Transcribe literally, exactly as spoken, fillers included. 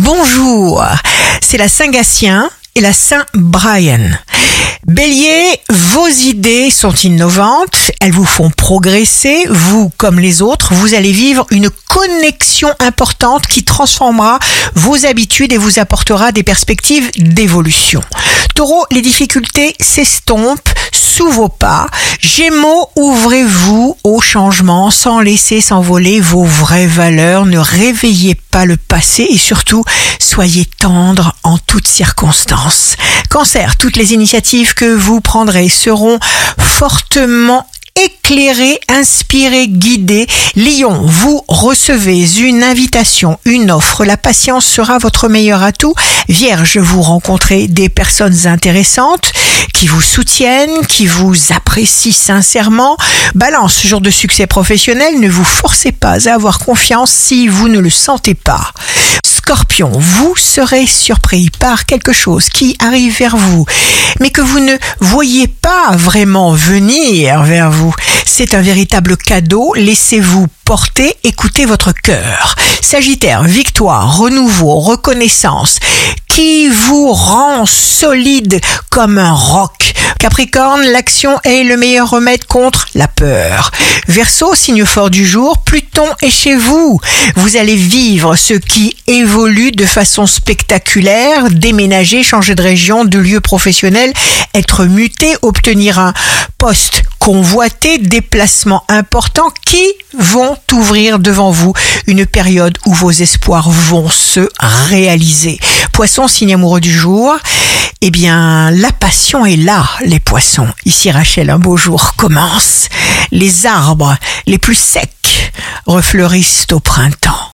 Bonjour, c'est la Saint-Gatien et la Saint-Brian. Bélier, vos idées sont innovantes, elles vous font progresser, vous comme les autres, vous allez vivre une connexion importante qui transformera vos habitudes et vous apportera des perspectives d'évolution. Taureau, les difficultés s'estompent sous vos pas. Gémeaux, ouvrez-vous au changement sans laisser s'envoler vos vraies valeurs. Ne réveillez pas le passé et surtout, soyez tendre en toutes circonstances. Cancer, toutes les initiatives que vous prendrez seront fortement éclairé, inspiré, guidé. Lion, vous recevez une invitation, une offre. La patience sera votre meilleur atout. Vierge, vous rencontrez des personnes intéressantes qui vous soutiennent, qui vous apprécient sincèrement. Balance, jour de succès professionnel, ne vous forcez pas à avoir confiance si vous ne le sentez pas. Scorpion, vous serez surpris par quelque chose qui arrive vers vous, mais que vous ne voyez pas vraiment venir vers vous. C'est un véritable cadeau, laissez-vous porter, écoutez votre cœur. Sagittaire, victoire, renouveau, reconnaissance, qui vous rend solide comme un roc. Capricorne, l'action est le meilleur remède contre la peur. Verseau, signe fort du jour, Pluton est chez vous. Vous allez vivre ce qui évolue de façon spectaculaire, déménager, changer de région, de lieu professionnel, être muté, obtenir un poste convoité, déplacements importants qui vont ouvrir devant vous une période où vos espoirs vont se réaliser. Poisson, signe amoureux du jour, eh bien, la passion est là, les poissons. Ici Rachel, un beau jour commence. Les arbres les plus secs refleurissent au printemps.